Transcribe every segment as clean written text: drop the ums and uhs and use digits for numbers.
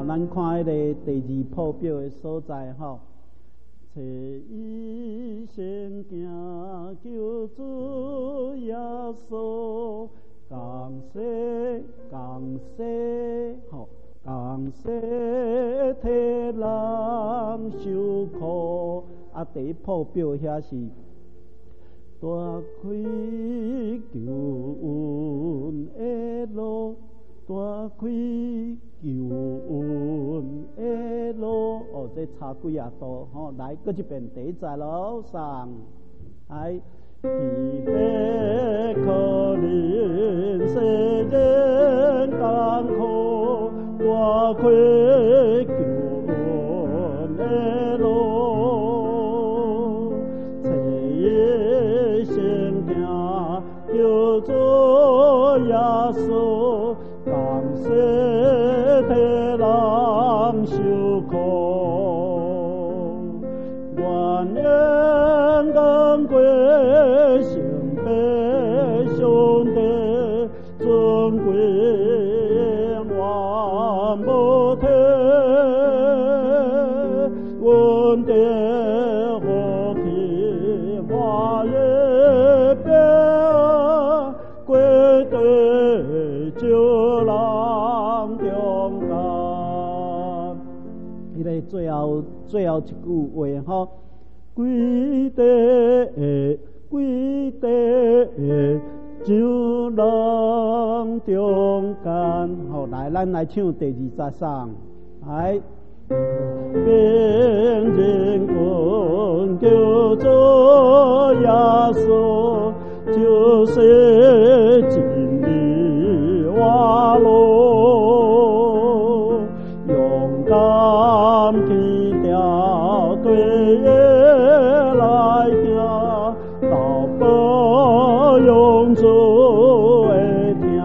咱看迄个第二破表的所在吼，找伊先行救主耶稣，降世吼，降世替人受苦。啊，第一破表遐是大开救恩的路，大开救恩的路。哦，这差几啊度吼？来，搁一遍，第一节咯，上来。疲惫可怜世人艰苦，大开救恩的路。救主耶稣，降世替人受苦，愿人降贵圣杯上帝尊贵万无体，阮的何其花叶边。归队救人中间，迄个最后一句话吼，归队救人中间。好，来，咱来唱第二节上，来。兵人quân救主耶穌，就是真理話路，勇敢去掉對耶來行，到保永主的聽，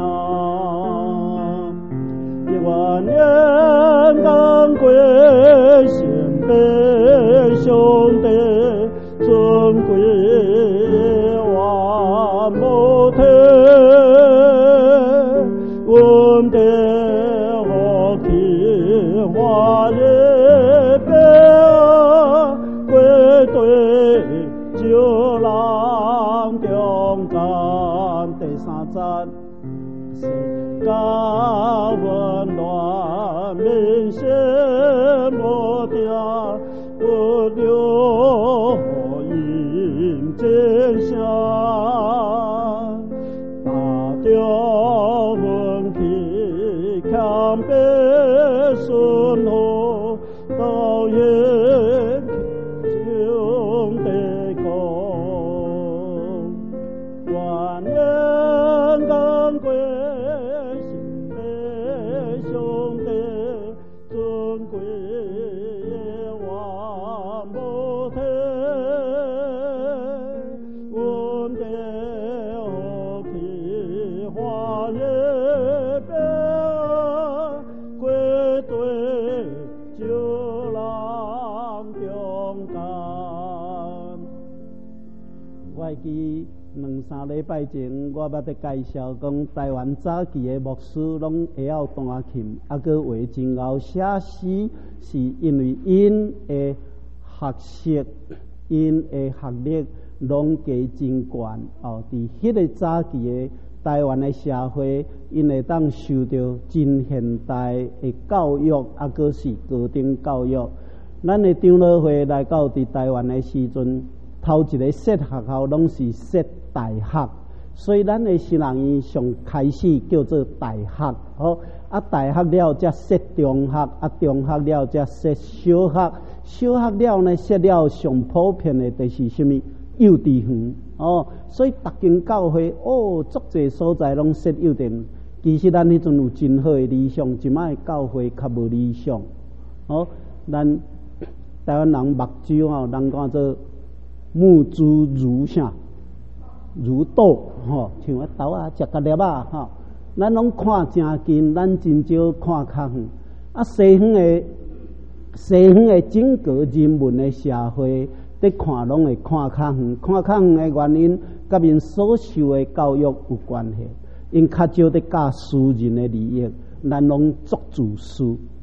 一萬年剛過。先輩兄弟尊貴萬無體，阮的何其花葉邊，歸隊救人中間。第三節。世界混亂，民心無定，不留何因真相，大調奮起，強迫順路，到夜兄弟共，萬人剛歸。2-3禮拜前，我捌在介紹講台灣早期的牧師攏會曉彈琴，啊，擱畫真後寫詩，是因為因的學識、因的學歷攏加真懸。哦，佇迄個早期的台灣的社會，因會當受到真現代的教育，啊，擱是高等教育。咱的長老會來到佇台灣的時陣。頭一個設學校攏是設大學，所以咱的新人院上開始叫做大學，好啊，大學了才設中學，啊，中學了才設小學，小學了呢設了上普遍的就是什麼幼稚園哦，所以逐間教會哦，足濟所在攏設幼稚園。其實咱迄陣有真好的理想，即擺教會較無理想，哦，咱台灣人目睭吼，人講做。目珠如啥？如豆吼，像啊豆啊，食個粒啊吼。咱攏看真近，咱真少看較遠。啊，西方的整個人文的社會，在看攏會看較遠。看較遠的原因，甲因所受的教育有關係。因較少在教私人的利益，咱攏作自私。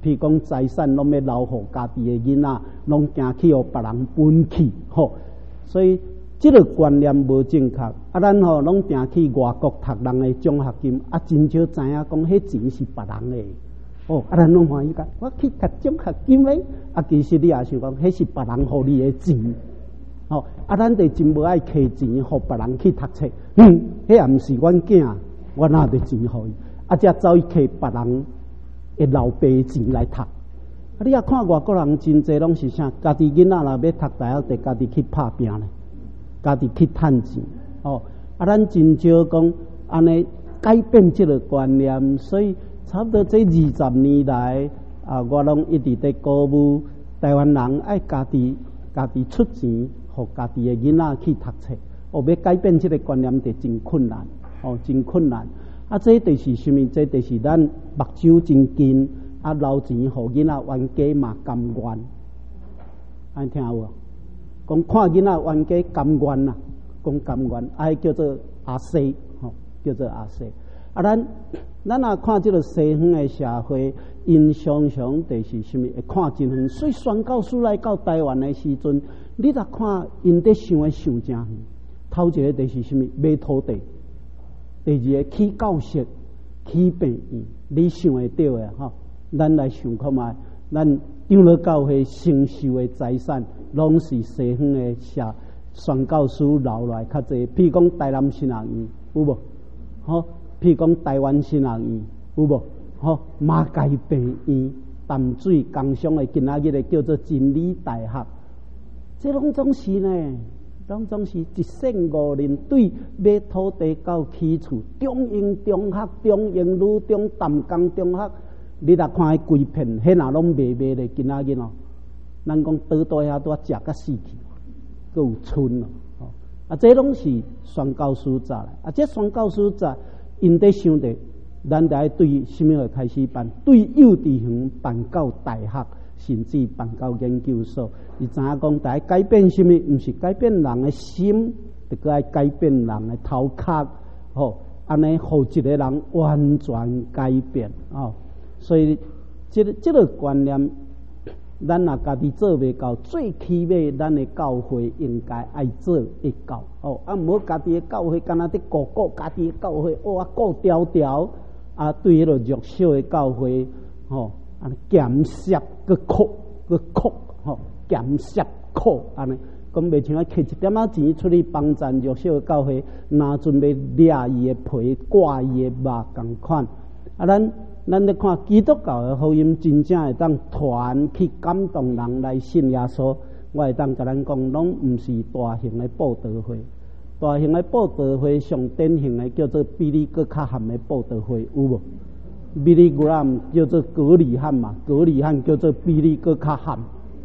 譬如讲财产拢要留互家己的囡仔，拢惊去互别人分去，所以这个观念无正确。咱拢定去外国读人的奖学金，真少知影讲迄钱是别人的。咱拢欢喜讲，我去读奖学金的，其实你也想讲，迄是别人互你的钱。咱就真无爱摕钱互别人去读册，迄也毋是阮囝，我哪得钱互伊？才走去摕别人的老爸钱来读。你也看外国人真济拢是啥，家己囡仔若要读大学，得家己去拍拼咧，家己去趁钱。咱真少讲安尼改变这个观念，所以差不多这20年来，我拢一直在鼓舞台湾人爱家己出钱。互家己的囡仔去读册，要改变这个观念，就真困难，真困难。这就是什么？这就是咱目睭真金，留钱互囡仔冤家嘛甘愿。安听有无？讲看囡仔冤家甘愿啦，讲甘愿，叫做阿西，叫做阿西。咱若看这个西方的社会，因常常就是什么？会看真远。所以宣教师来到台湾的时阵，你若看因在想真远。头一个就是什么？买土地；第二个起教室、起病院。你想会到的咱来想看卖，咱长老教会承受的财产，拢是西方的宣教师留来较济。譬如讲台南新学院，有无？譬如讲台湾新学院，有无？马偕病院、淡水工商的，今仔日的叫做真理大学，这拢总是呢，拢总是一线5人对买土地到起厝，中英中学、中英女中、淡江中学，你若看迄规片，迄若拢卖咧，今仔日咱讲倒倒遐拄食甲死去，佫有村这拢是宣教师早来，这宣教师早。因在想着，咱得对什么开始办？对幼稚园办到大学，甚至办到研究所。伊知影讲，得改变什么？毋是改变人的心，得个爱改变人的头壳。安尼，互一个人完全改变。所以这个观念，咱若家己做袂到，最起码咱的教会应该爱做会到。毋好家己的教会敢若伫顾家己的教会，顾条条对迄个弱小的教会，减削个苦，减削苦安尼，讲袂像摕一点仔钱出去帮助弱小的教会，拿准备掠伊的皮，挂伊的肉共款。咱咧看基督教的福音，真正会当传去感动人来信耶稣。我会当甲咱讲，拢毋是大型的布道会。大型的布道会上典型的叫做比利哥卡汉的布道会，有无？比利格兰叫做格里汉嘛，格里汉叫做比利哥卡汉。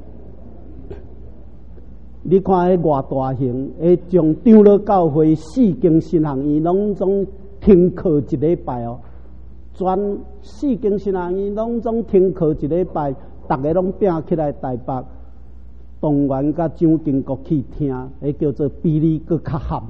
你看迄偌大型，将长老教会4间新学院拢总停课一礼拜全4间新学院拢总停课一礼拜，逐个拢拼起来台北、东园甲蒋经国去听，叫做比利搁较含。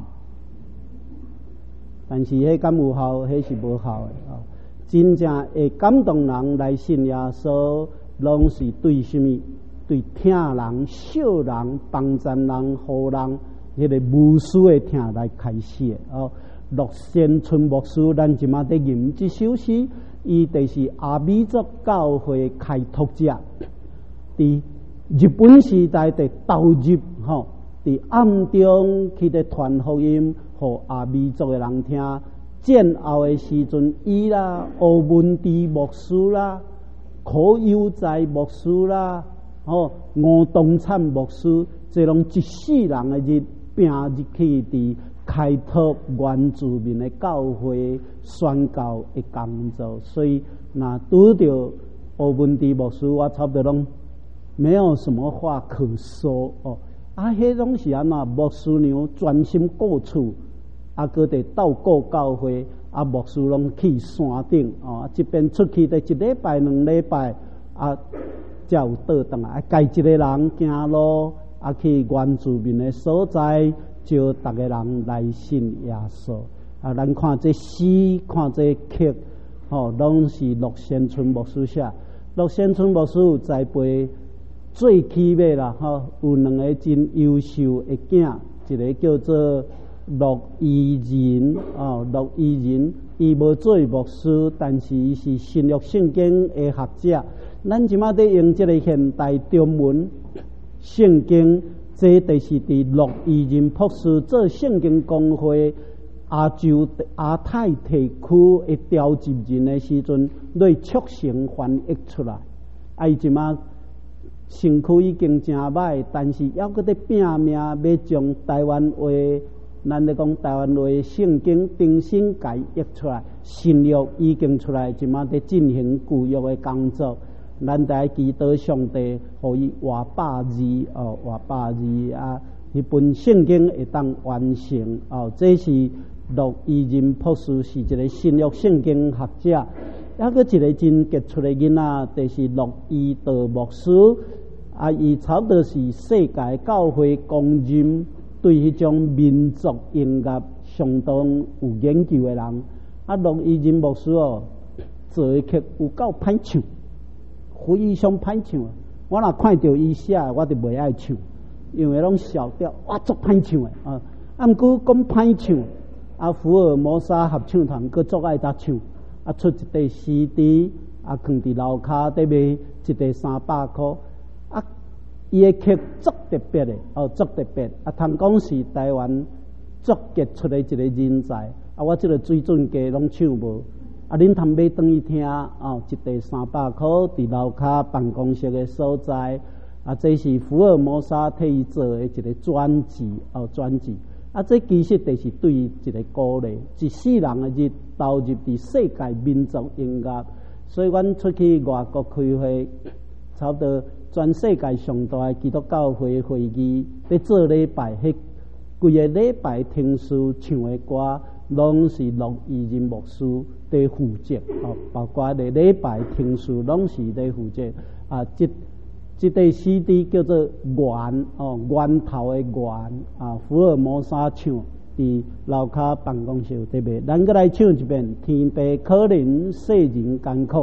但是迄敢有效？迄是无效的真正会感动人来信耶稣，拢是对什么？对听人、笑人、帮助人、互人，迄个无私的听来开始的陆先春牧师，咱即马在吟这首诗，伊就是阿美族教会开拓者，伫日本时代的投入伫暗中去咧传福音，互阿美族的人听。战后的时阵，伊啦、吴文智牧师啦、柯有在牧师啦、吴东灿牧师，这拢一世人的日拼日去伫开拓原住民的教会宣教的工作。所以，若拄着吴文智牧师，我差不多拢没有什么话可说迄拢是安怎？牧师娘专心顾厝。搁得斗顾教会，牧师拢去山顶这边出去得一礼拜、2礼拜才有倒转来，介一个人行路去原住民的所在，招逐个人来信耶稣咱看这诗，看这曲拢是陆先春牧师写。 陆先春牧师有栽培最起码啦，有2个真优秀的囝，一个叫做陆怡仁，陆怡仁，伊无做牧师，但是伊是新约圣经的学者。咱即马在用这个现代中文圣经，这就是伫陆怡仁博士做圣经公会亚太地区的召集人的时阵，来促成翻译出来。伊即马身躯已经真歹，但是还搁在拼命要将台湾话，咱咧讲台湾话圣经重新改译出来。新约已经出来，即马在进行旧约的工作。咱在祈祷上帝，互伊活100字活100字啊！迄本圣经会当完成这是陆怡仁博士，是一个新约圣经学者。还佫一个真杰出的囡仔，就是陆怡道牧师伊差不多是世界教会公认对迄种民族音乐相当有研究的人。陆怡仁牧师做的曲有够歹唱。非常歹唱，我若看到伊写，我就袂爱唱，因为拢小调，哇，足歹唱的毋过讲歹唱，福尔摩沙合唱团佫足爱搭唱，出一块 CD， 放伫楼骹底卖一块300块，伊的曲足特别的，足特别，通讲是台湾足杰出的一个人才，我这个水准计拢唱无。恁通买转去听一块300块，伫楼骹办公室的所在。这是福尔摩沙替伊做的一个专辑，这其实就是对伊一个鼓励，一世人的日投入伫世界民族音乐。所以，阮出去外国开会，差不多全世界上大的基督教会会议，咧做礼拜，迄规个礼拜听书唱的歌，拢是陆怡仁牧师在负责，包括咧礼拜听书拢是在负责。这块 CD 叫做源头的源福尔摩沙唱，伫楼骹办公室底卖。咱搁来唱一遍，天地可怜，世人艰苦。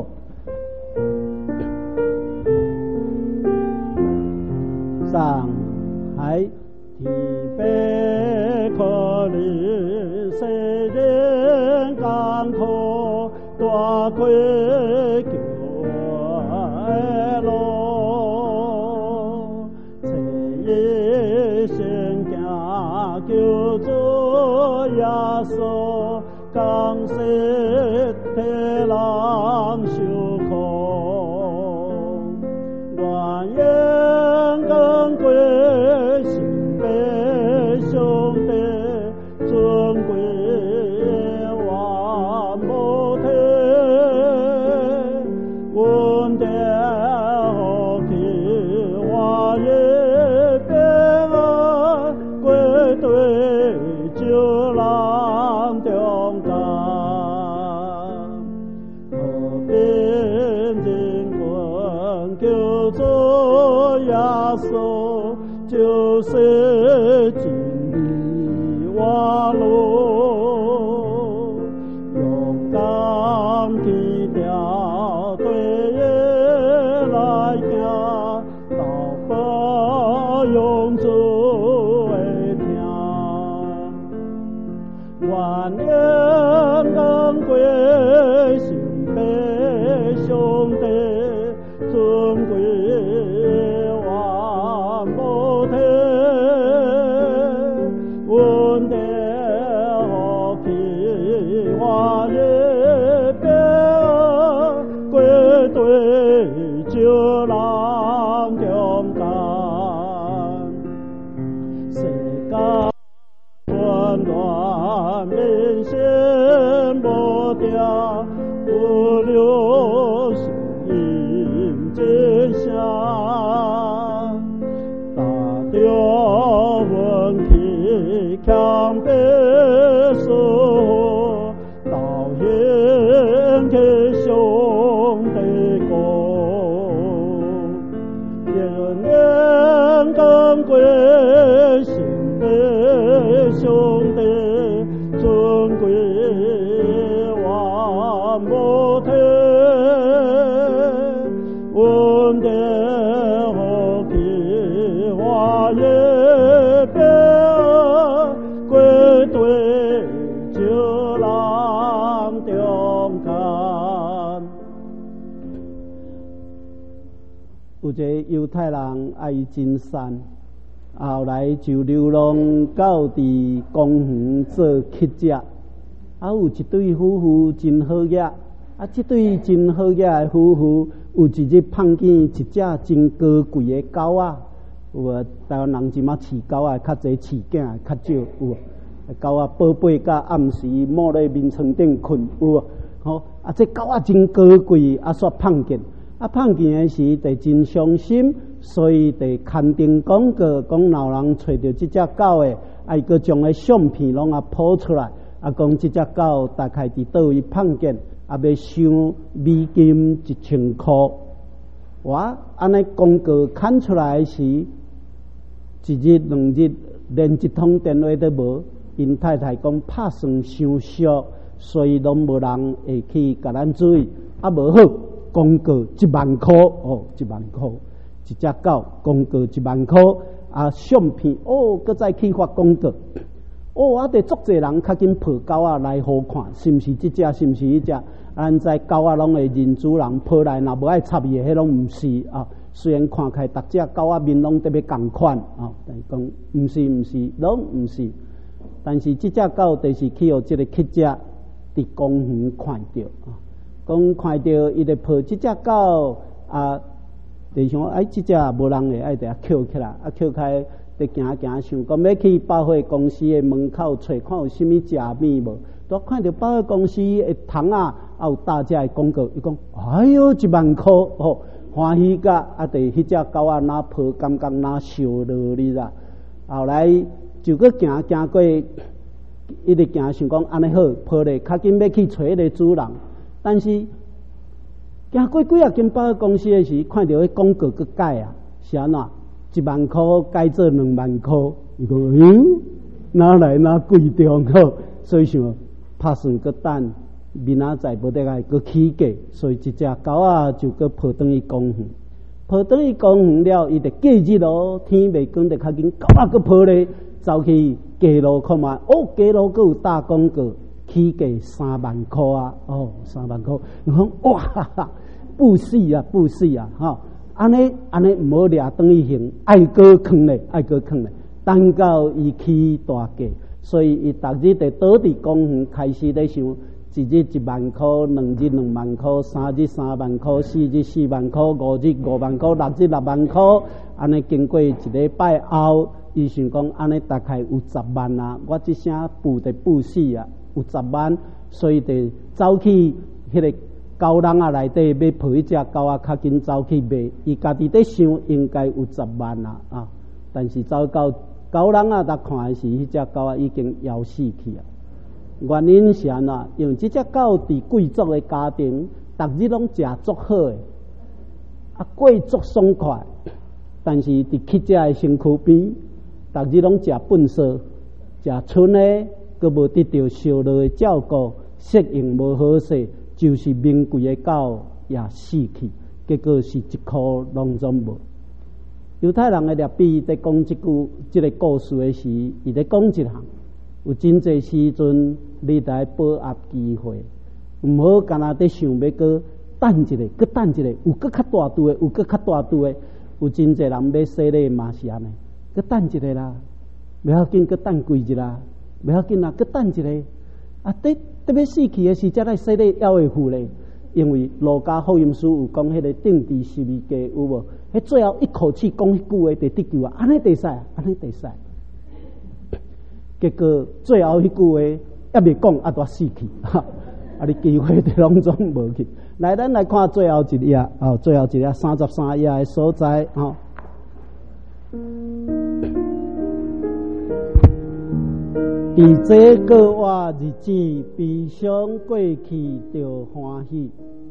上海天地可怜，世人艰苦，大亏救的路。救主耶稣，降世替人受苦，愿因更贵心悲兄弟，尊贵万无体，稳定好气话也别对救人中间，和平人群救主耶稣，就是真理活路，勇敢去掉对的来行，到不用主。万人更贵心悲兄弟，尊贵万无体，稳定好气话也别归对救人中间，世界混乱面线不掉，不留声音真相，大掉问题强别说，导演给兄弟过，人人更贵心悲兄弟，尊贵万无体， 人的好奇花也表归对酒郎中间。有一个犹太人爱真善，后来就流浪到伫公园做乞食。有一对夫妇真好野，这对真好野的夫妇有一日碰见一只真高贵的狗仔。有啊，台湾人即马饲狗仔较侪，饲囝较少。有啊，狗仔宝贝甲暗时摸咧眠床顶困。有啊，这狗仔真高贵，煞碰见。碰见的时，就真伤心，所以就刊登广告，讲若人找到这只狗的，伊个将个相片拢抛出来，讲这只狗大概伫倒位碰见，要收美金1000块。哇，安尼广告刊出来时，一日两日连一通电话都无，因太太讲拍算伤俗，所以拢无人会去甲咱注意，无好。广告10000块，10000块，一只狗广告10000块，相片搁再去发广告，得足侪人较紧抱狗仔来好看，是毋是这只？是毋是迄只？咱知狗仔拢会认主人抱来，若无爱插伊，迄拢毋是啊。虽然看起来逐只狗仔面拢特别共款但是讲毋是，拢毋是。但是这只狗就是去互这个乞食伫公园看到讲看到伊咧抱这只狗就想这只无人会爱得捡起来，捡起来就行，想讲要去百货公司的门口找看有啥物食物无。都看到百货公司的窗有大只的广告，伊讲哎哟10000块欢喜甲就迄只狗仔哪抱，感觉哪烧落去啦。后来就搁行过，伊直行想讲安尼好，抱咧较紧要去找迄个主人。但是行过几啊间百货公司的时，看到迄广告搁改是安怎？10000块改做20000块，伊讲哪来哪贵重所以想拍算搁等明仔载无得来搁起价，所以一只狗仔就搁抱转去公园。抱转去公园了，伊就过日天未光，就较紧狗仔搁抱咧走去街路看嘛，街路搁有大广告。起价30000块30000块，你讲哇，不死安尼唔好掠转去行，爱搁坑咧，等到伊起大价，所以伊逐日就倒伫公园开始咧想，一日10000块，2日20000块，3日30000块，4日40000块，5日50000块，6日60000块，安尼经过一礼拜后，伊想讲安尼大概有10万我这声付得不死有10万，所以就走去迄个狗笼内底要抱一只狗较紧走去卖。伊家己在想应该有10万但是走到狗笼搭看的时，迄只狗已经夭死去原因是安怎？因为这只狗伫贵族的家庭，逐日拢食足好的，过足爽快。但是伫乞食的身躯边，逐日拢食粪扫，食剩的。佮无得到sau落的照顾，适应无好势，就是名贵的狗也死去，结果是一颗拢总无。犹太人的列比在讲这个故事的时，伊在讲一项，有真侪时阵，你来把握机会，唔好干那在想要佮等一个，佮等一个，有佮较大度的，有佮较大度的，有真侪人要洗礼嘛是安尼，佮等一个啦，不要紧，佮等几日啦。不要紧啦，佮等一个特别死去的时，才来洗礼还会付咧。因为路加福音书有讲迄个定第12家有无？迄最后一口气讲迄句话就得救安尼得使，结果最后迄句话还未讲，都死去，你机会就拢总无去。来，咱来看最后一页最后一页33页的所在伫这个活日子，悲伤过去就欢喜。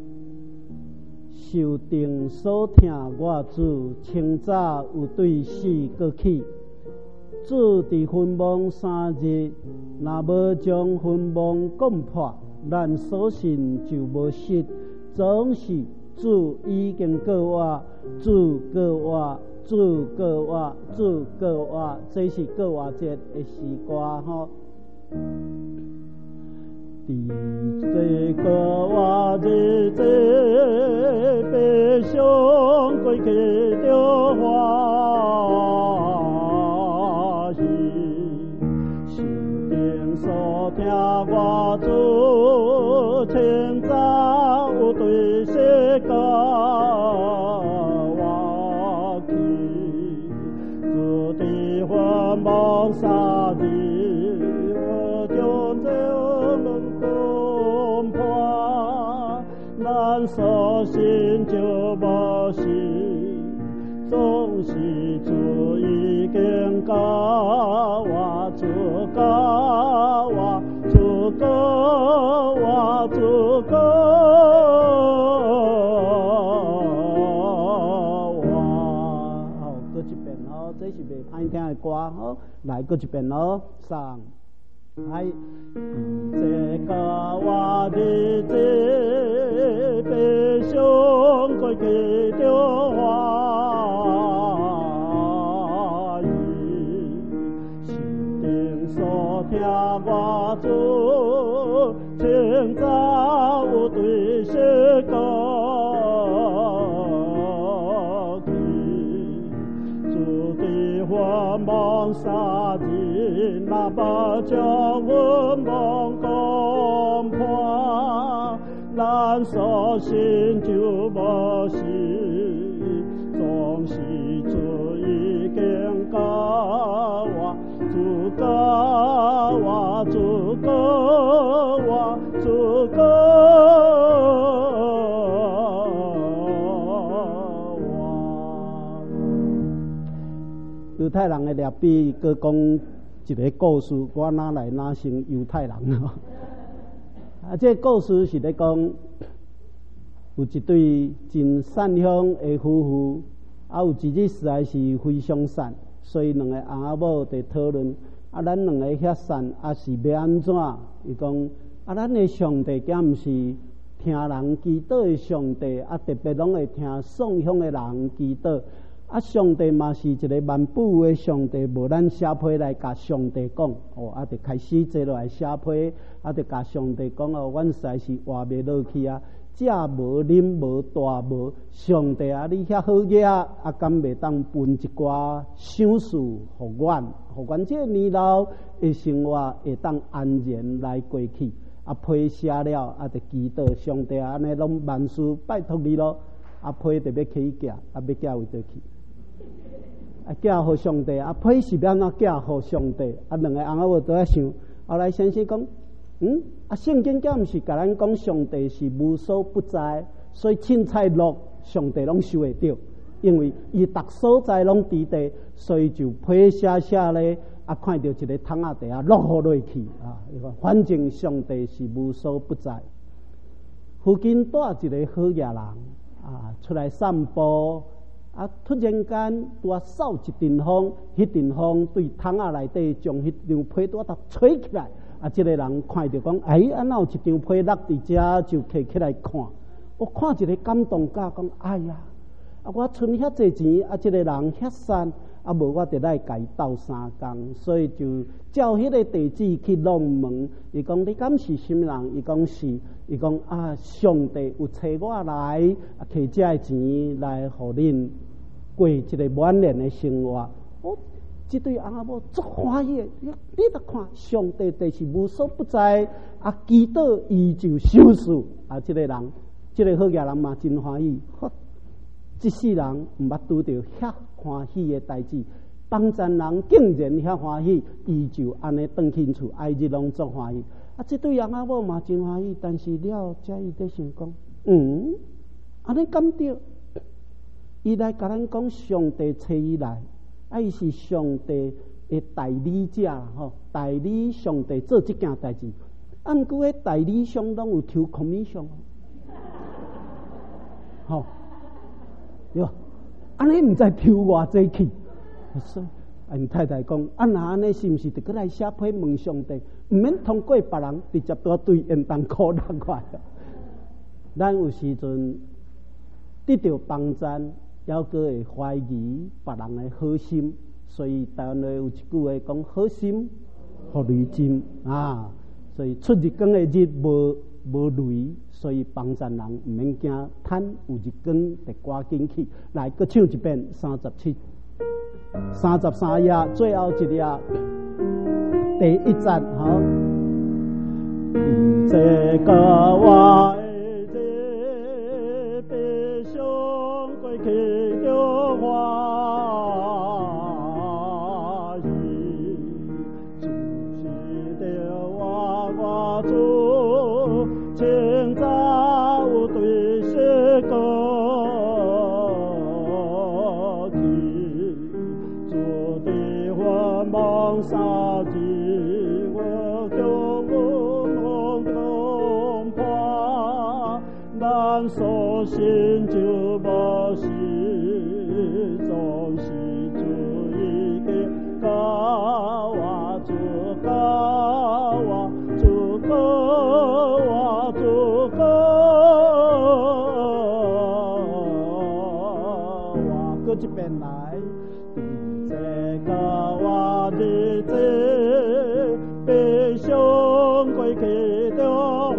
受定所听我主，清早有对死过去。主伫坟墓3日，若无将坟墓讲破，咱所信就无失。总是主已经告我，主告我，主告我，主告我，这是告我节的诗歌吼。伫这告我日子，悲伤过去着欢喜，心中所听我主称赞有对世界我去，主的繁忙三日，我将这咱所信就无事，总是主已经教我，主教我，主教我，主教我。好，搁一遍哦，这是袂歹听的歌哦，来搁一遍哦，三。哎，这个我日子，悲伤过去着欢喜，心中所听我主称赞有对世界去，主的繁忙三日。那把将阮梦讲破，咱所信就无事，总是主已经教我，主教我，主教我，主教我。犹太人的列比佮讲一个故事，我哪来哪成犹太人哦？这个故事是咧讲，有一对真善良的夫妇，有一日实在是非常善，所以两个翁仔某在讨论，咱两个遐善，是要安怎？伊讲，咱的上帝敢毋是听人祈祷的上帝，特别拢会听送香的人祈祷。上帝嘛是一个万富的上帝，无咱写批来甲上帝讲，就开始坐落来写批，就甲上帝讲阮实在是活袂落去啊，食无啉无大无，上帝你遐好嘢敢袂当分一寡赏赐互阮，互阮这个年老的生活会当安然来过去。批写了，就祈祷上帝安尼拢万事拜托你咯。批就要起寄，要寄位倒去。寄互上帝，批是要安怎寄互上帝？两个翁仔某都在想。后来先生讲，圣经敢毋是甲咱讲上帝是无所不在，所以凊彩落上帝拢收会到，因为伊逐所在拢伫地，所以就批写咧，看到一个桶仔底落互落去反正上帝是无所不在。附近住一个好野人出来散步。突然间，拄扫一阵风，迄阵风对桶仔内底将迄张被拄吹起来。这个人看到讲，安那有一张被落伫遮，就摕起来看。我看一个感动甲讲，哎呀，我存遐济钱，这个人遐善，无我得来甲伊斗3工，所以就照迄个地址去弄问。伊讲你敢是什么人？伊讲是。伊讲上帝有找我来，摕这个钱来互恁过一个满年的生活。这对翁仔某足欢喜的，你著看上帝就是无所不在，祈祷伊就收赐。这个人，这个好野人嘛真欢喜。这世人毋捌拄到遐欢喜的代志，帮咱人竟然遐欢喜，伊就安尼转去厝，日拢足欢喜。这对翁仔某嘛真欢喜，但是了，才伊在想讲，安尼敢对？伊来甲咱讲，上帝找伊来，伊是上帝的代理者代理上帝做这件代志。毋过，迄代理商拢有抽 commission， 哟，安尼毋知抽偌济去。因太太讲，若安尼是毋是得过来写批问上帝？毋免通过别人，直接对因当苦难快。咱有时阵得到帮赞，还阁会怀疑别人的好心。所以台湾有一句话讲：好心互雷震啊！所以出日光的日无雷，所以帮赞人毋免惊，趁有日光得赶紧去。来，搁唱一遍33页，最后一页，第一节好。这个我的悲伤归去了花语，就是的我主，请早有对些歌曲，做的我梦啥子。咱所信就无是，总是主一个高啊，主高啊，主高啊，主高啊，搁一遍来，这个我的这悲伤归去了花。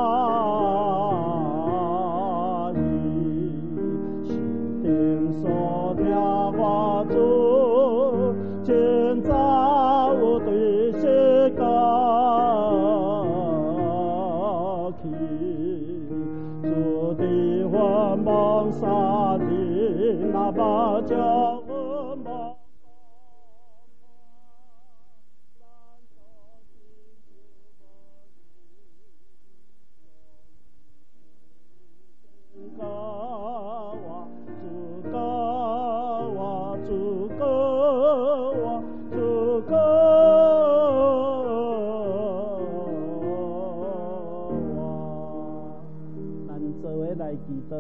沙的那把叫我梦，高啊，足高啊，足高啊，足高啊，咱做伙来祈祷。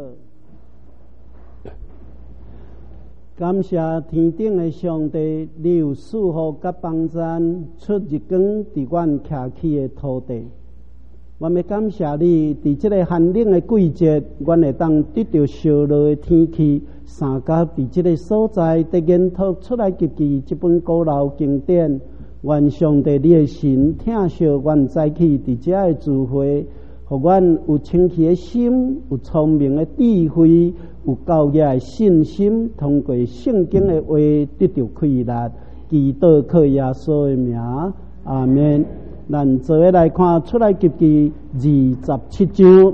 感谢天顶的上帝，你有赐福甲帮赞，出日光伫阮徛起的土地。我要感谢你，伫这个寒冷的季节，阮会当得到烧热的天气，三甲伫这个所在，得研读出来及其这本古老经典。愿上帝你的神听惜阮早起伫这的聚会，互阮有清气的心，有聪明的智慧。有教育的信心，通过圣经的话得到开力，祈祷靠耶稣的名，阿们。咱做伙来看出来及记27章，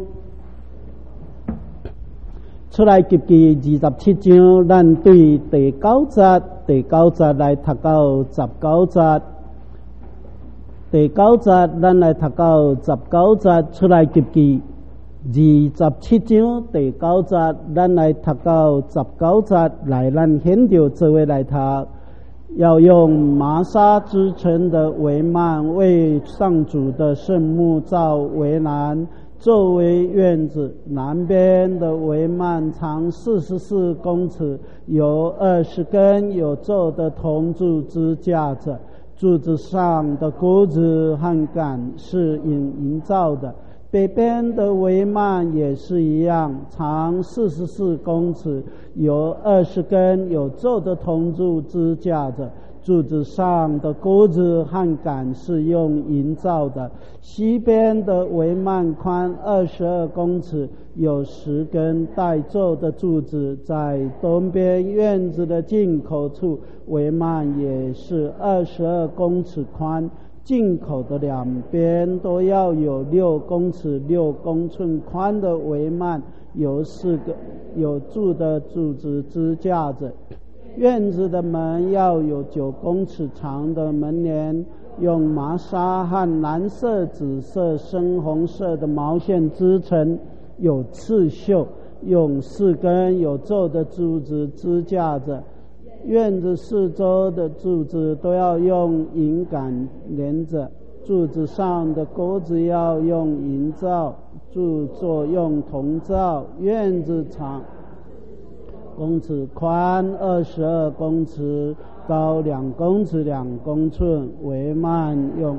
出来及记27章，咱对第9节来读到19节，第9节咱来读到19节，出来及记。27章第9节，咱来读到19节，来咱先着做伙来读。要用麻纱织成的帷幔为上主的圣幕造围栏，作为院子。南边的帷幔长44公尺，有20根有皱的铜柱支架着，柱子上的钩子和杆是营造的。北边的帷幔也是一样，长44公尺，有20根有皱的铜柱支架着，柱子上的钩子和杆是用银造的。西边的帷幔宽22公尺，有10根带皱的柱子。在东边院子的进口处，帷幔也是22公尺宽。进口的两边都要有6公尺6公寸宽的帷幔，有4个有柱的柱子支架着。院子的门要有9公尺长的门帘，用麻纱和蓝色、紫色、深红色的毛线织成，有刺绣，用4根有皱的柱子支架着。院子四周的柱子都要用银杆连着，柱子上的钩子要用银造，柱座用铜造。院子长公尺，宽22公尺，高2公尺2公寸。帷幔用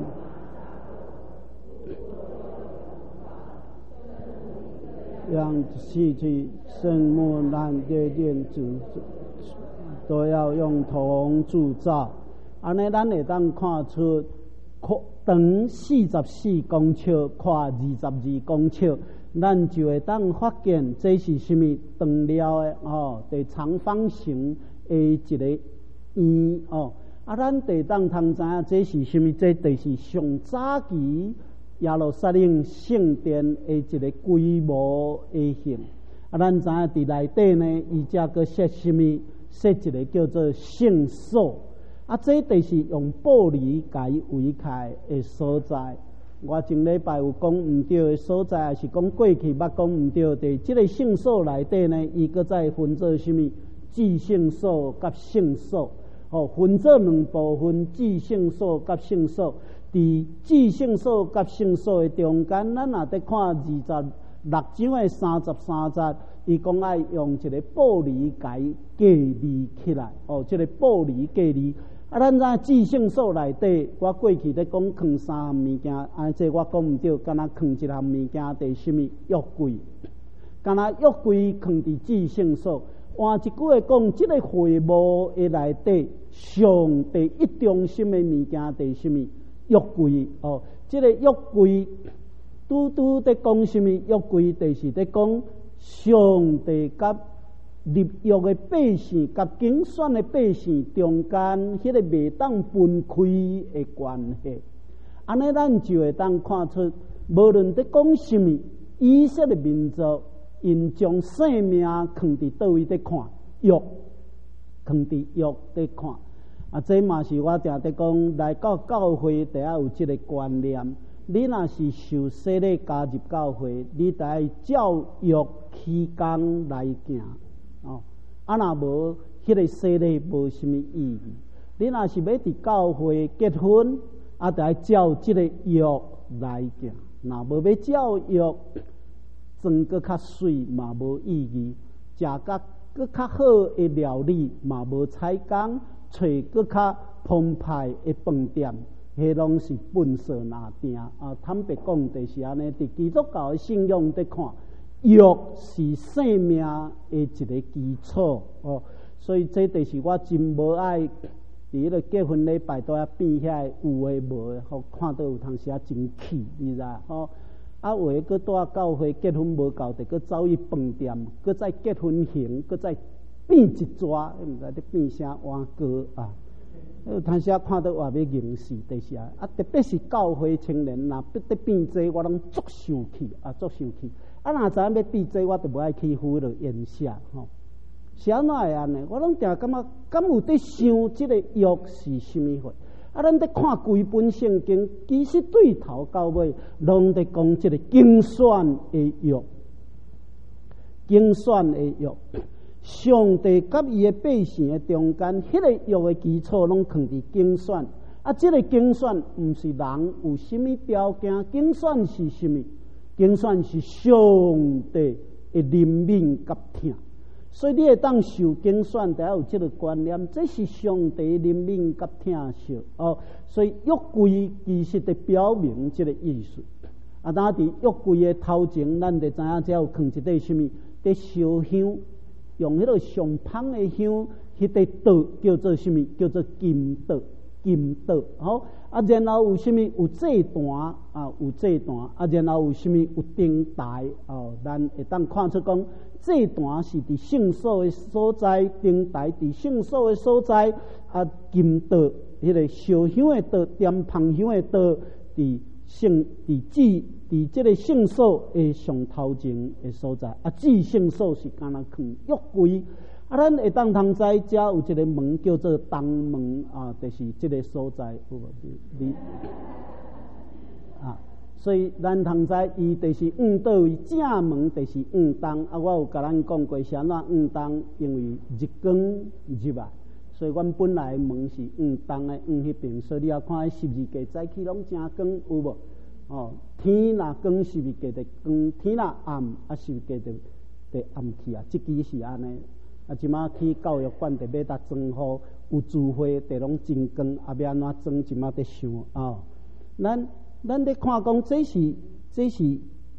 让吸气圣母难的电子都要用铜铸造，安尼咱会当看出长44公尺，宽22公尺，咱就会当发现这是什么长了的在长方形的一个圆咱会当通知影这是什么？这就是上早期耶路撒冷圣殿的一个规模的形。咱知影伫内底呢，伊则个设什么？设一个叫做圣所。这就是用玻璃甲伊围开的所在。我前礼拜有讲毋对的所在，还是讲过去捌讲毋对的。这个圣所内底呢，伊搁再分做什么？至圣所甲圣所。分做两部分，至圣所甲圣所。伫至圣所甲圣所的中间，咱若得看26章的33节，伊讲爱用一个玻璃甲伊隔离起来。这个玻璃隔离。咱知至圣所内底，我过去咧讲藏3项物件，这我讲毋对，敢若藏一项物件，第什么约柜？敢若约柜藏伫至圣所。换一句话讲，这个会幕的内底，上第一中心的物件，第什么约柜？这个约柜，拄在讲什么约柜？就是在讲上帝甲立约的百姓，甲竞选的百姓中间，迄个未当分开的关系。安尼，咱就会当看出，无论在讲什么，以色列民族。因将性命放伫倒位在看，约放伫约在看。这嘛是我定在讲，来到教会得要有这个观念。你若是受洗礼加入教会，你得要照约期间来行。若无，迄个洗礼无什么意义。你若是要伫教会结婚，得要照这个约来行。若无要照约。装搁较水嘛无意义，食甲搁较好的料理嘛无采工，找搁较澎湃的饭店，迄拢是粪扫拿定。坦白讲，就是安尼。伫基督教的信仰在看，约是生命的一个基础。所以这就是我真无爱伫迄个结婚礼拜都要变遐有诶无诶，看到有当时真气，你知有诶，搁带教会结婚无够，得搁走去饭店，搁再结婚行，搁再变一撮，毋知咧变啥碗糕有当时看到话要凝视，就是特别是教会青年，若得变这，我拢足生气足生气。若知影要变这，我就无爱去赴了宴谢是安怎会安尼？我拢定感觉，敢有伫想即个约是啥物货？咱在看规本圣经，其实对头到尾，拢在讲这个竞选的约。竞选的约，上帝甲伊的百姓的中间，迄个约的基础拢放伫竞选。这个竞选毋是人有什么条件，竞选是什么？竞选是上帝的怜悯甲疼。所以你会当受竞选，得要有这个观念，这是上帝怜悯甲疼惜所以约柜其实在表明这个意思。当伫约柜的头前，咱就知影只有放一块什么？在烧香，用迄个上香的香，迄块刀叫做什么？叫做金刀。金刀然后有什么？有祭坛有祭坛然后有什么？有灯台咱会当看出讲。祭坛是伫圣所的所在，灯台伫圣所的所在，金刀迄个烧香的刀，点香香的刀，伫这个圣所的上头前的所在。至圣所是干那放约柜。咱会当通知，遮有一个门叫做东门就是这个所在，有无？所以咱通知伊就是倒位正门，就是东。我有甲咱讲过，是安怎东？因为日光入来，所以阮本来的门是东的迄边。所以你要看12架早起拢正光，有无？天若光12架就光，天若暗12架就暗去即支是安尼。即马去教育馆得要搭装好，有聚会得拢真光，要安怎装？即马得想咱咧看讲，这是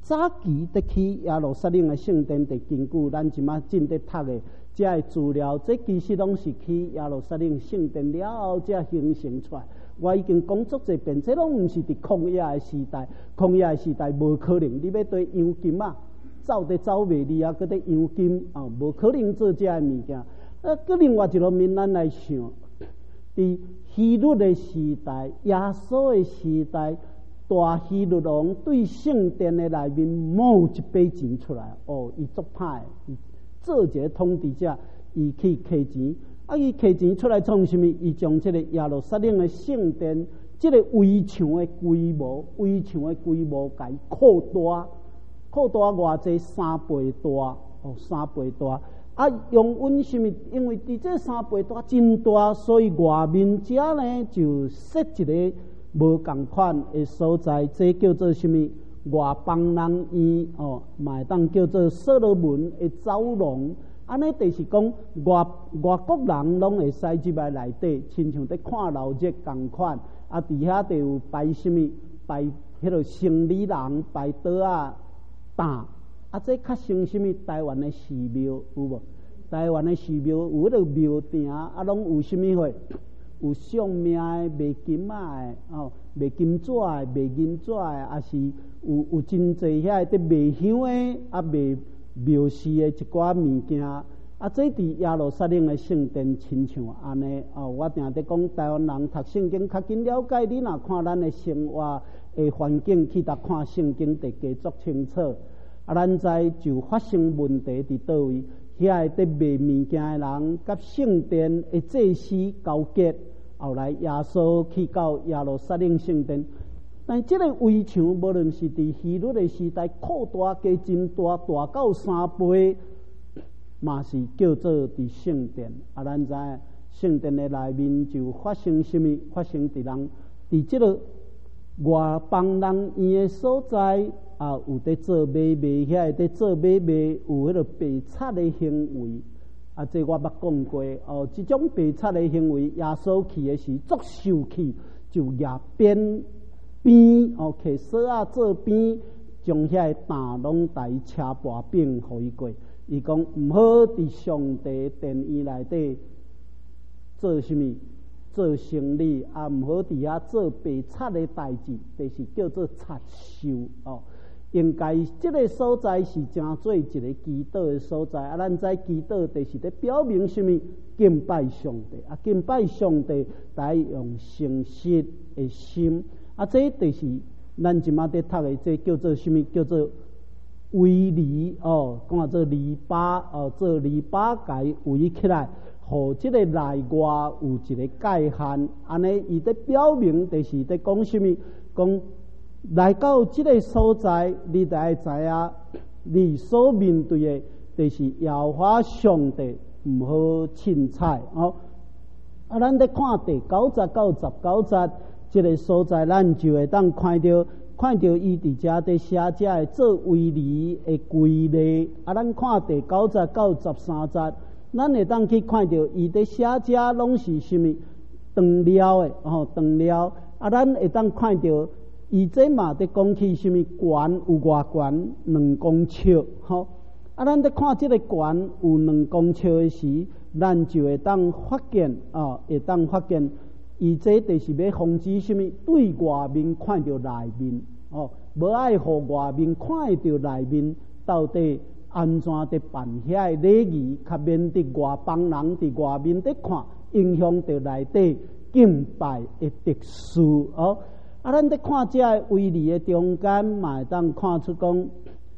早期得去耶路撒冷的圣殿，得根据咱即马正在读的这资料，这其实拢是去耶路撒冷圣殿了后才形成出来。我已经讲足一遍，这拢毋是伫曠野的时代，旷野的时代无可能，你要对养金啊，走得走袂离啊，搁得养金哦，无可能做这个物件。搁另外一个面咱来想，伫希律的时代、耶稣的时代，大希律王对圣殿的内面冒一笔钱出来，哦，伊足歹，伊做一个统治者，伊去摕钱。伊摕钱出来创什么？伊将这个耶路撒冷的圣殿，这个围墙的规模，甲伊扩大偌济3倍大，哦，3倍大。用阮什么？因为伫这3倍大真大，所以外面者呢就设一个无共款的所在，这叫做什么？外邦人院哦，嘛会当叫做所罗门的走廊。安尼就是讲，外国人拢会使入来内底，亲像伫看闹热共款。伫遐就有摆什么？摆迄个生理人摆桌啊担。这较像什么？台湾的寺庙有无？台湾的寺庙有迄个庙埕，拢有什么货？有相命的、卖金仔的，哦，卖金纸的、卖银纸的，也是有真济遐伫卖香的，卖庙事的一寡物件，这伫耶路撒冷的圣殿亲像安尼哦。我定伫讲，台湾人读圣经较紧了解，你若看咱的生活的环境，去看圣经，得加足清楚。咱知就发生问题伫倒位，遐伫卖物件的人，甲圣殿的祭司交结，后来耶稣去到耶路撒冷圣殿。但这个围墙，无论是伫希律的时代扩大加真大，大到3倍，嘛是叫做伫圣殿。咱知圣殿的内面就发生什么？发生伫人伫这个外邦人院的所在，有伫做买卖，遐伫做买卖有迄个白贼的行为。这我捌讲过哦。这种白贼的行为，耶稣去的是足受气，就亚边。边哦，摕锁做边，将遐担拢在车跋柄，互伊过。伊讲毋好伫上帝殿院内底做什么？做生意，毋好伫遐做白贼的代志，就是叫做贼收哦。应该这个所在是真做一个祈祷的所在。咱知祈祷就是咧表明什么？敬拜上帝。敬拜上帝，得用诚实的心。这就是咱即马在读的，这叫做什么？叫做围篱哦，讲做篱笆哦，做篱笆界围起来，互这个内外有一个界限。安尼，伊在表明，就是在讲什么？讲来到这个所在，你就要知影，你所面对的，就是耶和华上帝，唔好凊彩哦。咱在看第9节到19节。这个所在，咱就会当看到伊伫遮伫写遮的做围篱的规例。咱看第9节到13节，咱会当去看到伊伫写遮拢是什么长了的哦，长了。咱会当看到伊这嘛伫讲起什么悬有偌悬2公尺吼。咱伫看这个悬有2公尺的时，咱就会当发现哦，会当发现。伊这就是要防止什么？对外面看到内面哦，无爱互外面看到内面到底安怎伫办遐个礼仪，较免伫外邦人伫外面伫看，影响到内底敬拜的特殊哦。咱伫看这个围篱的中间，嘛会当看出讲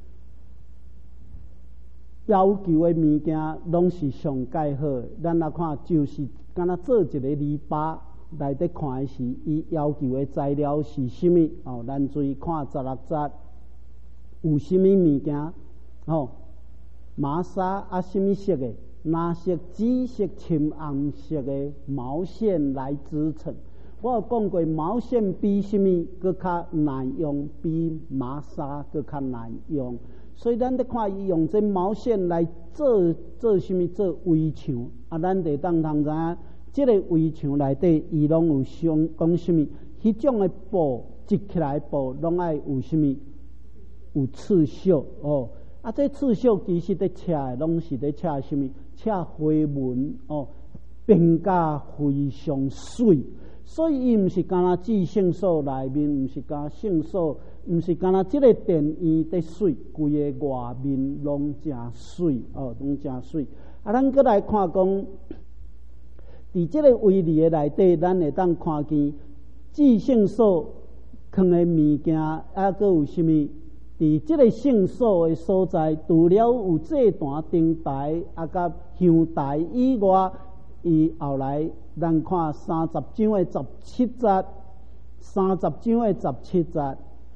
要求的物件拢是上介好的。咱来看，就是敢若做一个篱笆。来底看的是，伊要求的材料是什么？哦，咱注意看16节，有什么物件？哦，麻纱什么色的？蓝色、紫色、深红色的毛线来织成。我有讲过，毛线比什么搁较难用？比麻纱搁较难用。所以咱得看伊用这毛线来做什么？做围墙。咱得当知影。这个围墙内底，伊拢有讲什么？迄种的布织起来布，拢爱有什么？ 有刺绣哦。啊，这刺绣其实咧写的拢是咧写什么？写花纹哦，评价非常水。所以伊毋是干那至圣所内面，毋是干圣所，毋是干那即个殿院的水，规个外面拢真水哦，拢真水。啊，咱搁来看讲，伫即个位置的内底，咱会当看见至圣所放的物件，啊，搁有啥物？伫即个圣所的所在，除了有祭坛、灯台啊，甲香台以外，伊后来咱看30章的17节，30章的17节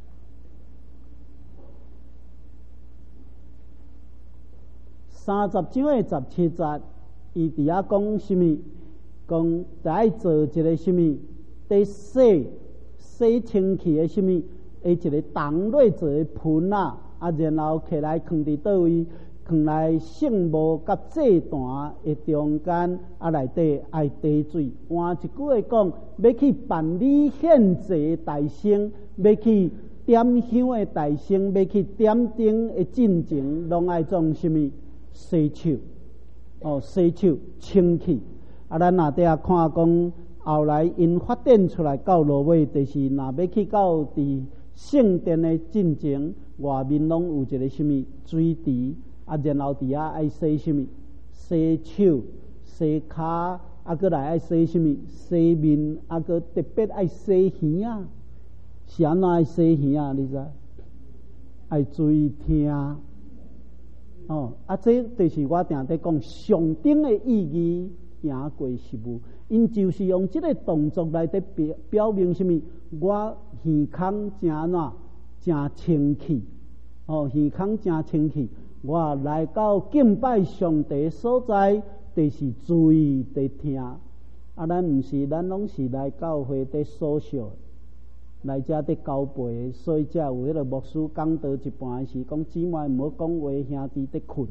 ，30章的17节，伊伫遐讲什么？讲得爱做一个什么？得洗清气的什么？一个铜类做的盆啊，啊，然后起来放伫倒位，放来圣幕甲祭坛的中间，啊，内底爱滴水。换一句话讲，要去办理献祭大圣，要去点香的大圣，要去点灯的进前，拢爱做什么？洗手哦，洗手清气。啊，咱若底下看讲，后来因发展出来到落尾，就是若要去到伫圣殿的进前，外面拢有一个什么水池，啊，然后伫遐爱洗什么？洗手、洗骹，啊，搁来爱洗什么？洗面，啊，搁特别爱洗耳啊。是安怎爱洗耳啊？你知？爱注意听哦。啊，这就是我定在讲上顶的意义。行过实务，因就是用这个动作来得表明什么？我耳孔真怎真清气哦，耳孔真清气。我来到敬拜上帝所在，就是注意在听。啊，咱毋是，咱拢是来教会在所笑，来遮在交陪，所以才有迄个牧师讲到一半是讲姊妹毋好讲话，兄弟在困。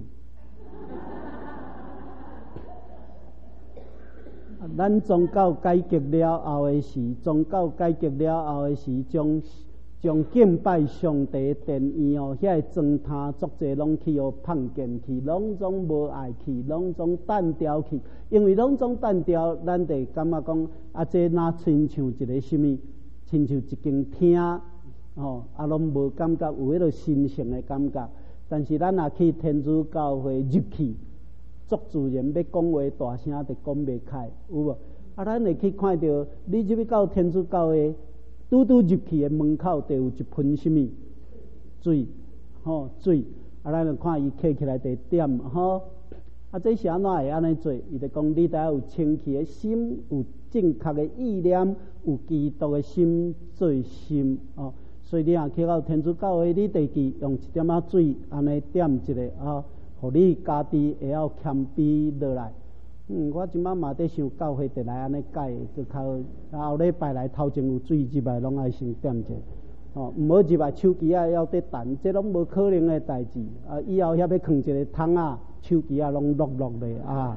咱宗教改革了后的时，宗教改革了后的时，将敬拜上帝殿院哦，遐个砖炭足侪拢去哦碰见去，拢总无爱去，拢总单调去。因为拢总单调，咱得感觉讲啊，这哪亲像一个什么，亲像一间厅哦，啊，拢无感觉有迄个神圣的感觉。但是咱若去天主教会入去。足自然要讲话大声，就讲袂开，有无？啊，咱会去看到，你入去到天主教的，拄入去的门口，就有一盆什么水，水。啊，咱就看伊摕起来就点，啊，这是安怎会安尼做？伊就讲，你得有清气的心，有正确的意念，有基督的心做心哦。所以你若去到天主教会，你得去用一点仔水，安尼点一个啊。互你家己会晓谦卑落来。我即摆嘛在想教会得来安尼改，佮后礼拜来头前有水，即摆拢爱先点者。毋好即摆手机啊要得弹，这拢无可能的代志。啊，以后遐要放一个桶啊，手机啊拢落咧啊。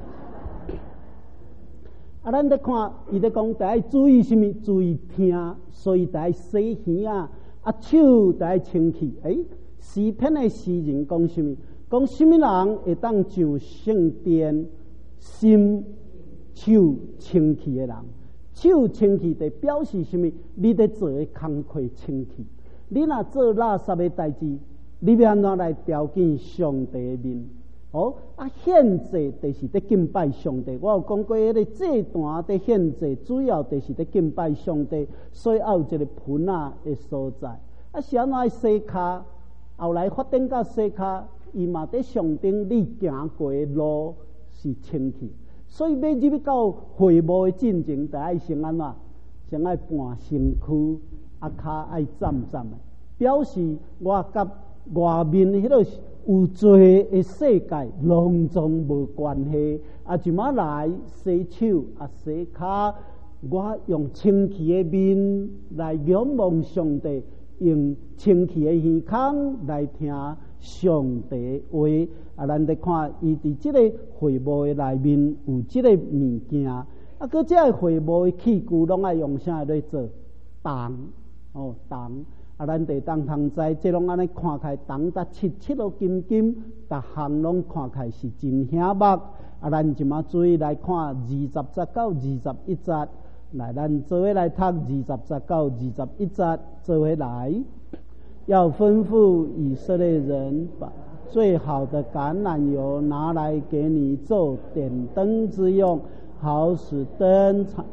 啊，咱在看，伊在讲，得爱注意什么？注意听，所以得爱洗耳啊，啊手得爱清气。诗篇的诗人讲什么？讲什么人会当上圣殿，心手清气的人？手清气就表示什么？你在做的工课清气。你若做垃圾的代志，你要安怎来调见上帝的面？献祭就是在敬拜上帝。我有讲过，迄个祭坛在献祭，主要就是在敬拜上帝，所以有一个盆啊的所在。啊，是安怎洗骹？后来发展到洗骹。伊嘛在上顶，你行过的路是清气，所以要入去到会幕的进前，就爱先安怎？先爱半身躯，啊骹爱站站的，表示我甲外面迄个有罪的世界拢总无关系。啊，就马来洗手啊洗骹，我用清气的面来仰望上帝，用清气的耳孔来听。上帝话啊，咱得看伊伫即个会幕的内面有即个物件，啊，佮即个会幕的器具拢爱用啥来做？铜，铜。 咱得当通知，这拢安尼看起来，重达七路金金，逐项拢看起来是真显目。咱即马注意来看20节到21节，来，咱做伙来读20节到21节，做伙来。要吩咐以色列人把最好的橄榄油拿来给你做点灯之用，好使灯长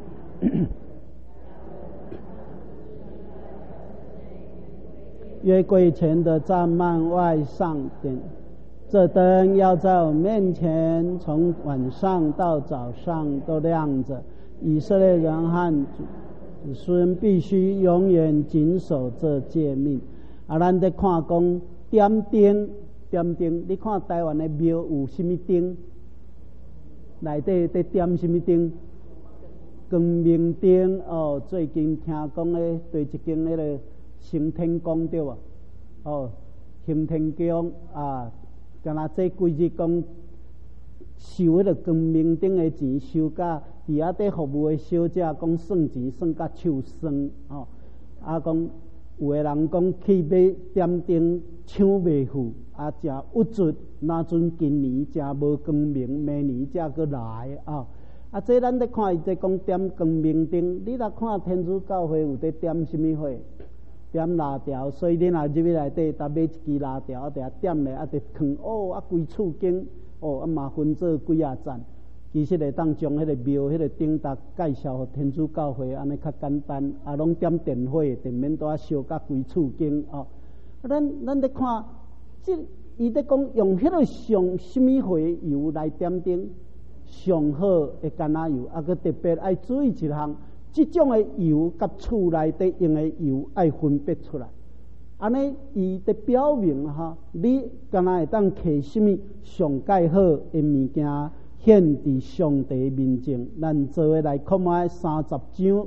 约柜前的帐幔外上点。这灯要在我面前，从晚上到早上都亮着。以色列人和子孙必须永远谨守这诫命。咱在看讲点灯，你看台湾的庙有什么灯？内底在点什么灯？光明灯哦。最近听讲的对一间那个行天宫对吧？哦，行天宫啊，敢若这几日讲收迄个光明灯的钱，收甲伫遐底服务的小姐讲算钱算甲手酸哦。讲有的人讲去买点灯抢袂赴，真郁卒，哪准今年真无光明，明年才搁来这咱咧看伊在讲点光明灯，你若看天主教会有在点什么会？点蜡条，所以你若入去内底，搭买一支蜡条，得点咧，得放规厝间嘛分做几啊站。其实会当将迄个庙、迄个灯搭介绍互天主教会，安尼较简单。拢点电火，就免多烧甲规厝间咱咧看，伊咧讲用迄个上什么火油来点灯，上好的橄榄油，佮特别爱注意一项，即种的油甲厝内底用的油爱分别出来。安尼伊咧表明你敢若会当摕什么上介好的物件。献伫上帝面前，咱做伙来看卖30章。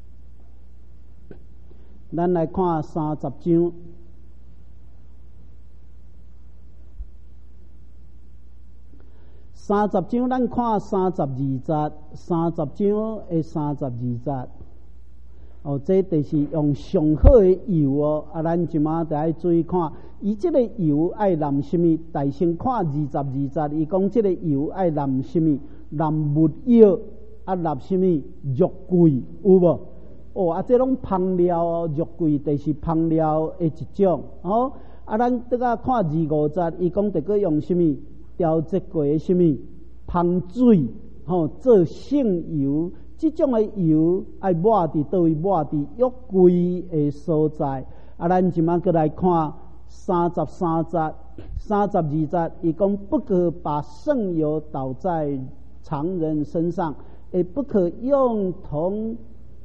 咱来看30章。30章，咱看32节，30章的32节。这就是用上好的油咱即马得爱注意看，伊这个油爱淋什么？大先看22节，伊讲这个油爱淋什么？淋木药，淋什么？肉桂有无？这拢香料肉桂就是香料的一种咱得看25节，伊讲得个用什么？调节过的什么？香水做圣油。这种的油爱抹伫倒位？抹伫约柜的所在。咱即马过来看33节、32节，伊讲不可把圣油倒在常人身上，也不可用同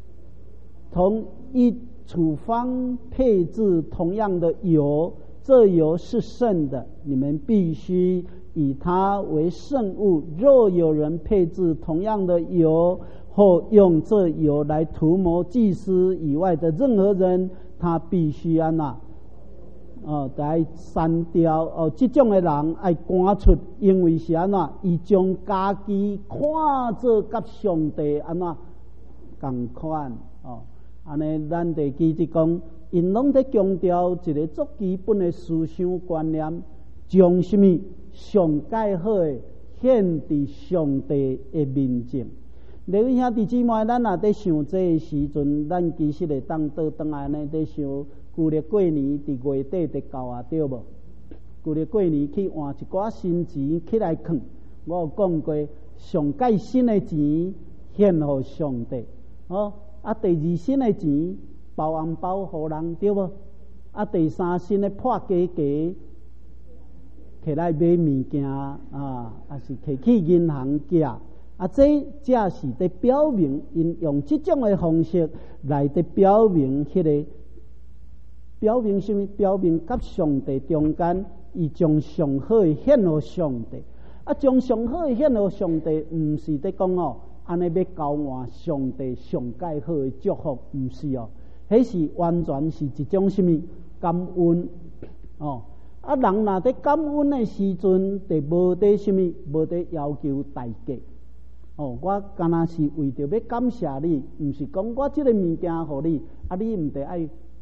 一处方配置同样的油，这油是圣的，你们必须以它为圣物。若有人配置同样的油，或用这油来涂抹祭司以外的任何人，他必须来删掉这种的人爱赶出，因为是伊将家己看做甲上帝同款安尼咱地记即讲，因拢在强调一个足基本的思想观念，将什么上介好的献伫上帝的面前。各位兄弟姊妹，咱若在想这个时阵，咱其实会当倒转来呢，在想旧历过年伫月底就到对无？旧历过年去换一寡新钱起来藏，我有讲过，上介新的钱献予上帝第二新的钱包红包予人对无？第三新的破家家起来买物件是摕去银行寄。这才是在表明，因用这种的方式来在表明表明什么？表明甲上帝中间，伊将上好的献予上帝。将上好的献予上帝，唔是在讲安尼要交换上帝上介好的祝福，唔是迄是完全是一种什么感恩人若在感恩的时阵，就无得什么，无得要求代价。我敢若是为着要感谢你，毋是讲我这个物件互你，你毋得爱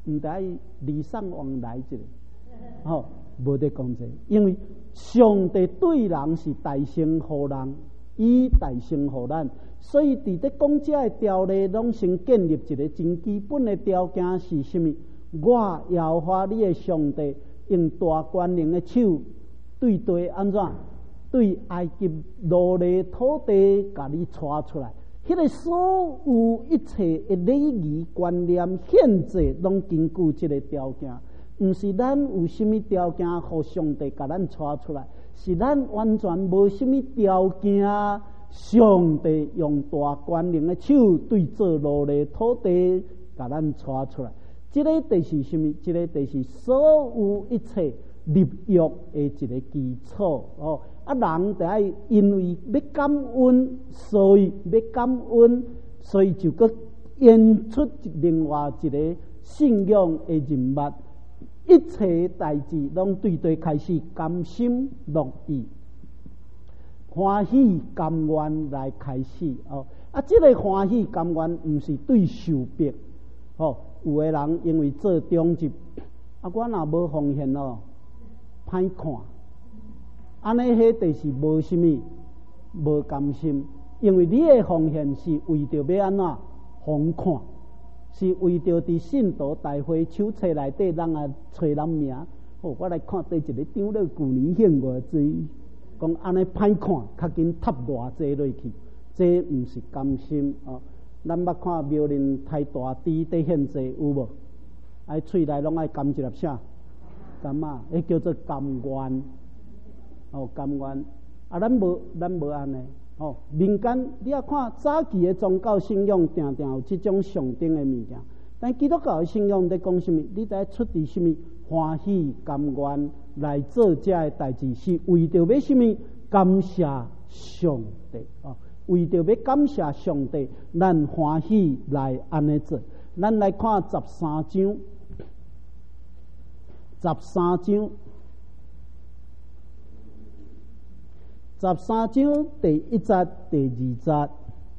毋得礼尚往来一下，吼，无得讲这，因为上帝对人是大成互人，以大成互咱，所以伫咧讲这个条例，拢先建立一个真基本的条件是什么？我耶和华你的上帝用大权能的手对地安怎？对埃及奴隶土地，甲你带出来。迄个所有一切的礼仪观念、宪制，拢根据这个条件。毋是咱有什么条件，互上帝甲咱带出来，是咱完全无什么条件。上帝用大权能的手对做奴隶土地，甲咱带出来。这个就是什么？这个就是所有一切立约的一个基础哦。人就要因为要感恩，所以就搁演出另外一个信仰的人物，一切代志拢对对开始甘心乐意、欢喜甘愿来开始哦。这个欢喜甘愿，毋是对受逼哦。有的人因为做中职，我若无奉献哦，歹看。安尼，迄就是无什么，无甘心，因为你的奉献是为着要安怎好看，是为着伫信徒大会手册内底人啊找咱名。哦，我来看第一个长老旧年献偌济，讲安尼歹看，较紧插偌济落去，这毋是甘心哦。咱捌看庙林太大猪在献祭有无？爱喙内拢爱甘一粒啥？甘啊，迄叫做甘愿。哦，甘愿咱无安尼哦。民间你要看早期的宗教信仰，定定有这种象征的物件。但基督教的信仰在讲什么？你在出自什么欢喜甘愿来做这个代志，是为着要什么？感谢上帝哦，为着要感谢上帝，咱欢喜来安尼做。咱来看13章，13章第1節、第2節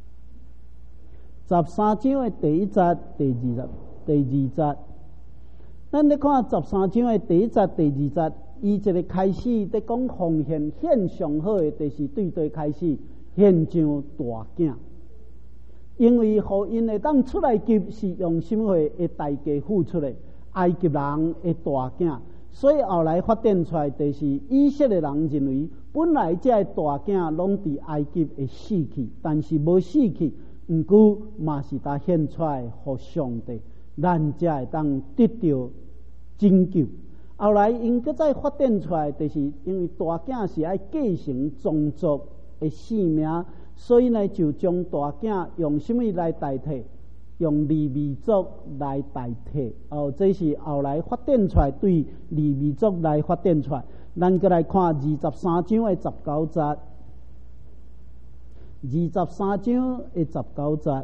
，13章的第1節、第2節，咱咧看13章的第1節、第2節，伊一個開始在講奉獻上好的，就是對對開始獻上大囝，因為互因會當出來及是用什麼的代價付出的埃及人的大囝。所以後來發展出來，就是以色列人認為，本來這個大囝攏佇埃及會死去，但是無死去，毋過嘛是他獻出來給上帝，咱才會當得到拯救。後來因閣再發展出來，就是因為大囝是愛繼承宗族的性命，所以呢就將大囝用什麼來代替？用利未族来代替哦，这是后来发展出来对利未族来发展出来。咱再来看23章的19節，23章的19節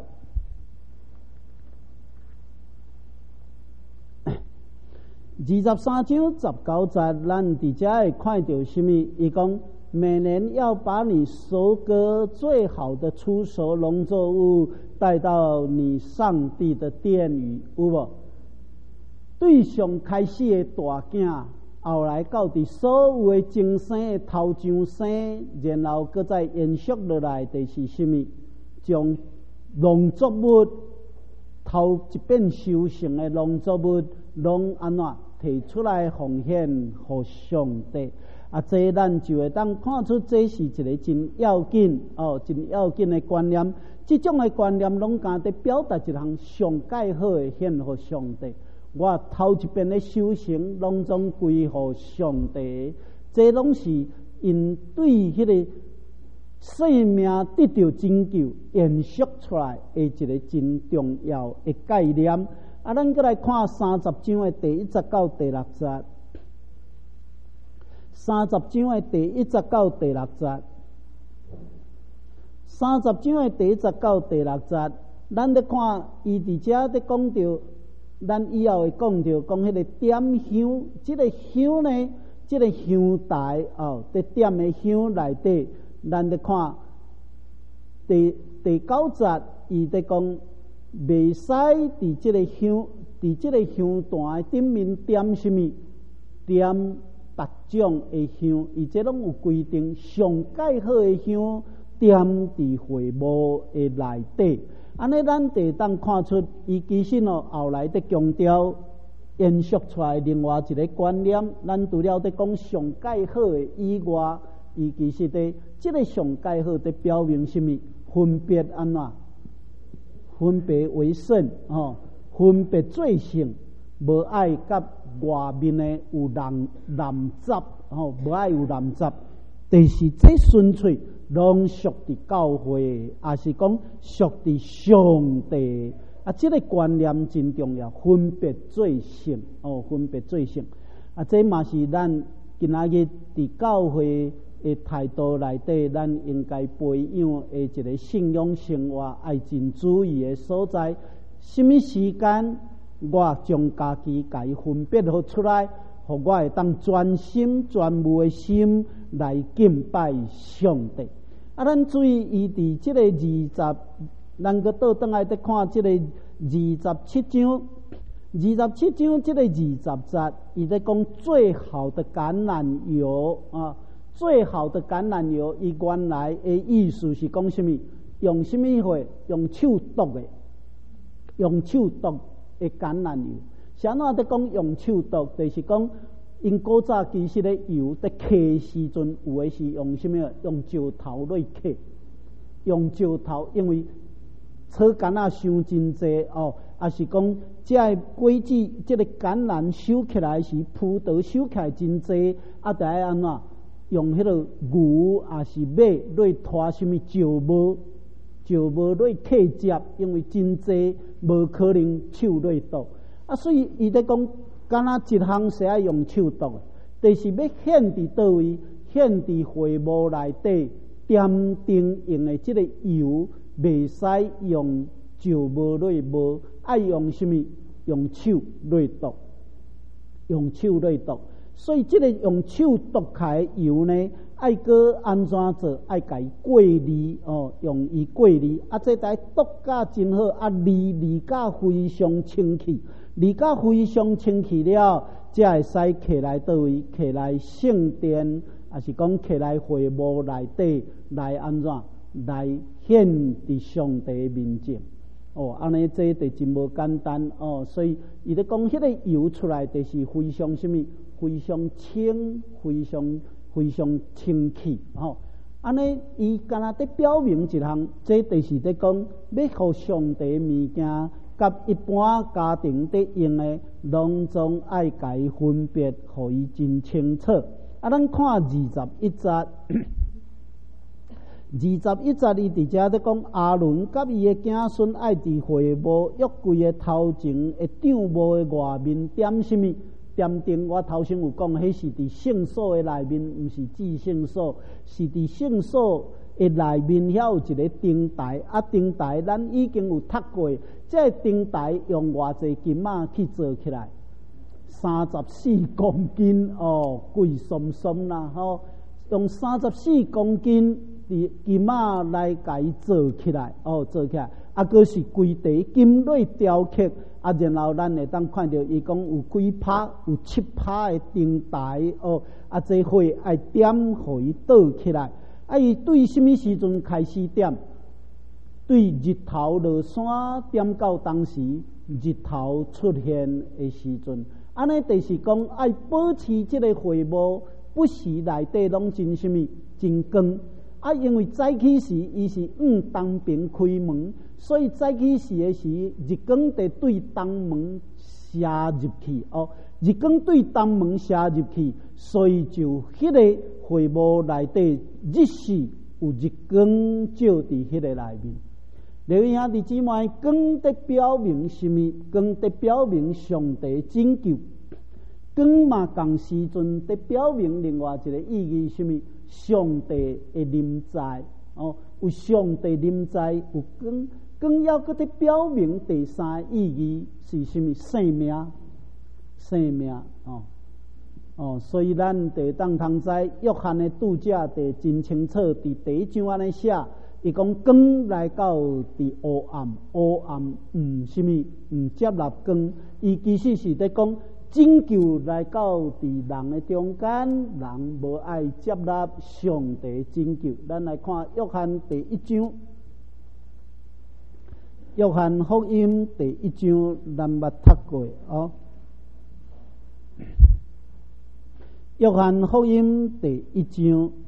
，23章19節，咱伫遮会看到什么？伊讲每年要把你收割最好的出熟农作物带到你上帝的殿宇，有无？对上开始的大囝，后来到伫所有的精生的头上生，然后搁再延续落来，就是什么？将农作物头一遍收成的农作物，拢安怎提出来奉献给上帝？这咱就会当看出，这是一个真要紧哦，真要紧的观念。这种的观念拢敢在表达一项上介好的献给上帝。我头一遍的修行，拢总归给上帝。这拢是因对迄个生命得到拯救延续出来的一个真重要的概念。咱再来看30章的第1節到第6節。30章的第1節到第6節，30章的第1節到第6節，咱咧看伊伫遮咧講到，咱以後會講到講迄個點香，即個香呢，即個香台哦，伫點的香內底，咱咧看第9節，伊咧講袂使伫即個香伫即个香坛的顶面点什么？点别种的香，伊这拢有规定，上介好的香点伫会幕的内底。安尼，咱就当看出，伊其实后来的强调延续出来另外一个观念。咱除了在讲上介好的以外，伊其实的这个上介好的表明什么？分别安怎？分别为圣分别罪性，无爱甲外面的有染杂无爱有染杂，但是这纯粹拢属伫教会，也是讲属伫上帝这个观念真重要。分别罪性分别罪性这嘛是咱今仔日伫教会的态度内底，咱应该培养的一个信仰生活，爱真注意的所在。什么时间我将家己家分别好出来，互我会当专心专务的心来敬拜上帝。咱注意伊伫即个20，咱个倒转来再看即个27章，27章即个20节，伊在讲最好的橄榄油最好的橄榄油，伊原来的意思是讲什么？用什么货？用手剁的橄榄油。啥哪在讲用手剁？就是讲，因古早其实的油在刻时阵，有的是用什么？用石头来刻，用石头，因为炒橄榄伤真济也是讲这果子，这个橄榄收起来时，葡萄收起来真济，就要安怎？用迄个牛也是马来拖什么石磨来刻接，因为真济无可能手来剁所以伊在讲，敢若一项是爱用手剁的，但是要显伫倒位？显伫会幕内底点灯用的这个油，袂使用石磨来磨，爱用什么？用手来剁，用手来剁。所以这个用手剁开油呢，爱搁安怎做？爱甲伊过滤用伊过滤这台剁甲真好滤甲非常清气，滤甲非常清气了，才会使摕来倒位？摕来圣殿，也是讲摕来会幕内底来安怎？来显伫上帝面前安尼这就真无简单所以伊咧讲迄个油出来，就是非常什么？非常清，非常清气安尼伊敢若在表明一项，这就是在讲要互上帝物件，甲一般家庭在用的，拢总爱甲伊分别，互伊真清楚咱看21节21节伊伫遮在讲阿伦甲伊的子孙爱伫会幕约柜的头前的帐幕的外面点什么？点灯。我头先有讲，迄是伫圣所的内面，毋是至圣所，是伫圣所的内面遐有一个灯台灯台咱已经有读过，这灯台用偌济金去做起来？34公斤贵松松啦用34公斤的金来甲伊做起来做起来佫是规地金类雕刻然后咱会当看到伊讲有几拍，有7拍的灯台这火爱点，互伊倒起来伊对什么时阵开始点？对日头落山点到当时日头出现的时阵，安尼就是讲爱保持这个会幕不时内底拢真什么？真光因为早起时伊是东边开门，所以早起时的时日光得对东门射入去日光对东门射入去，所以就迄个会幕内底日时有日光照伫迄个内面。留意兄弟姊妹，光得表明什么？光得表明上帝拯救。光嘛同时阵得表明另外一个意义，什么？上帝的临在有上帝临在，有光。光要搁得表明第三个意义是什么？生命所以咱得当通知约翰的注解得真清楚，伫第1章安尼写， 伊讲光来到伫黑暗，黑暗什么唔接纳光，伊其实是在讲拯救来到伫人的中间，人无爱接纳上帝拯救。咱来看约翰第1章，约翰福音第1章，咱捌读过哦。约翰福音第1章。